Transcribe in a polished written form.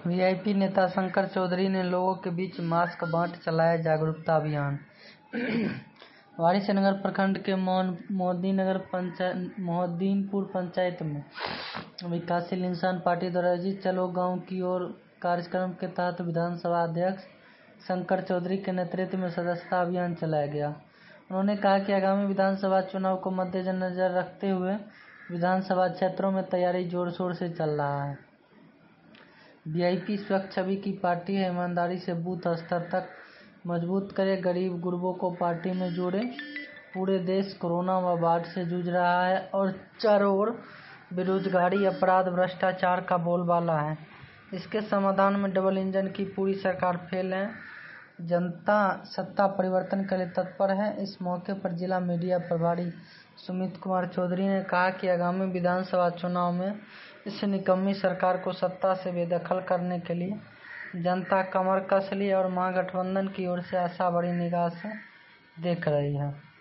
VIP नेता शंकर चौधरी ने लोगों के बीच मास्क बांट चलाया जागरूकता अभियान। वारिसनगर प्रखंड के मोहद्दीनपुर पंचायत में विकासशील इंसान पार्टी द्वारा आयोजित चलो गांव की ओर कार्यक्रम के तहत विधानसभा अध्यक्ष शंकर चौधरी के नेतृत्व में सदस्यता अभियान चलाया गया। उन्होंने कहा कि आगामी विधानसभा चुनाव को मद्देनजर रखते हुए विधानसभा क्षेत्रों में तैयारी जोर शोर से चल रहा है। वीआईपी स्वच्छ छवि की पार्टी है, ईमानदारी से बूथ स्तर तक मजबूत करे, गरीब गुरबों को पार्टी में जोड़े। पूरे देश कोरोना व बाढ़ से जूझ रहा है और चारों ओर बेरोजगारी, अपराध, भ्रष्टाचार का बोलबाला है। इसके समाधान में डबल इंजन की पूरी सरकार फेल है। जनता सत्ता परिवर्तन के लिए तत्पर है। इस मौके पर जिला मीडिया प्रभारी सुमित कुमार चौधरी ने कहा कि आगामी विधानसभा चुनाव में इस निकम्मी सरकार को सत्ता से बेदखल करने के लिए जनता कमर कस ली और महागठबंधन की ओर से आशा बड़ी निगाह से देख रही है।